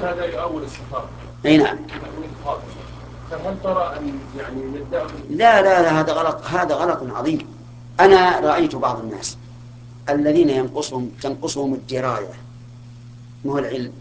هذا يؤول السفارة. أي نعم. فهل ترى أن يعني يدعي؟ لا هذا غلط، هذا غلط عظيم. أنا رأيت بعض الناس الذين تنقصهم الدراية مو العلم،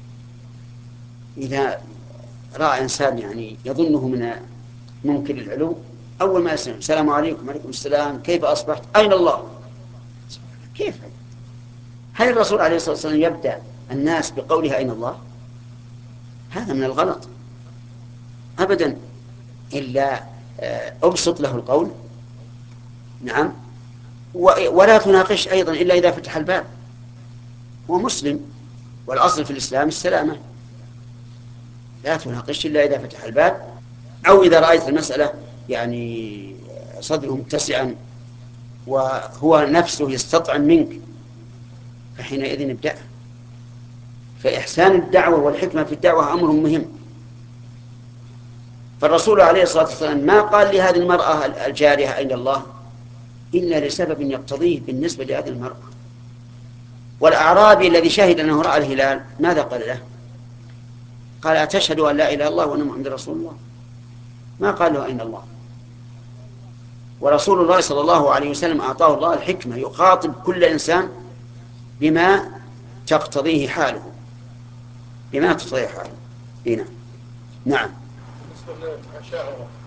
إذا رأى إنسان يعني يظنه من منكر العلو، أول ما يسلم السلام عليكم وعليكم السلام كيف أصبحت أين الله. كيف هل الرسول عليه الصلاة والسلام يبدأ الناس بقوله أين الله؟ هذا من الغلط أبدا، إلا أبسط له القول. نعم. ولا تناقش أيضا إلا إذا فتح الباب. هو مسلم والأصل في الإسلام السلامة، لا تناقش إلا إذا فتح الباب، أو إذا رأيت المسألة يعني صدره متسعا وهو نفسه يستطعم منك، فحينئذ ابدأ. فإحسان الدعوة والحكمة في الدعوة أمر مهم. فالرسول عليه الصلاة والسلام ما قال لهذه المرأة الجارية أين الله إلا لسبب يقتضيه بالنسبة لهذه المرأة. والأعرابي الذي شهد أنه رأى الهلال ماذا قال له؟ قال أتشهد أن لا إله إلا الله وأن محمدا رسول الله؟ ما قال له أين الله. ورسول الله صلى الله عليه وسلم أعطاه الله الحكمة يخاطب كل إنسان بما تقتضيه حاله، بما تقتضيه حاله. هنا. نعم. بالنسبة للأشاعرة